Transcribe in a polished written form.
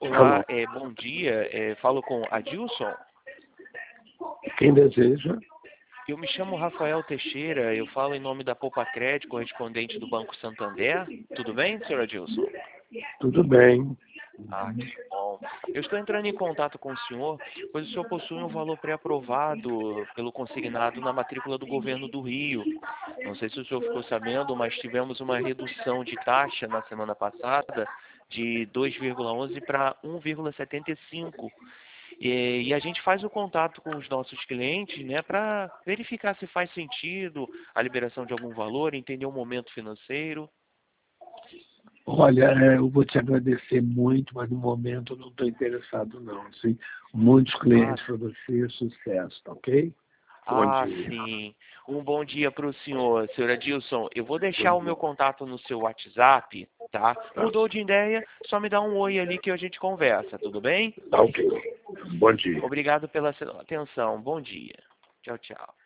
Olá, Alô, bom dia. Falo com Adilson. quem deseja? Eu me chamo Rafael Teixeira, eu falo em nome da Poupa Crédito, correspondente do Banco Santander. Tudo bem, senhor Adilson? Tudo bem. Ah, que bom. Eu estou entrando em contato com o senhor, pois o senhor possui um valor pré-aprovado pelo consignado na matrícula do governo do Rio. Não sei se o senhor ficou sabendo, mas tivemos uma redução de taxa na semana passada de 2,11 para 1,75. E a gente faz o contato com os nossos clientes, né, para verificar se faz sentido a liberação de algum valor, entender o momento financeiro. Olha, eu vou te agradecer muito, mas no momento eu não estou interessado não. Assim, muitos Ah, clientes para você, sucesso, tá ok? Bom dia. sim. Um bom dia para o senhor Adilson. Eu vou Bom deixar o meu dia. contato no seu WhatsApp, tá? Tá, Mudou de ideia? Só me dá um oi ali que a gente conversa, tudo bem? tá ok. Bom dia. Obrigado pela atenção. Bom dia. Tchau, tchau.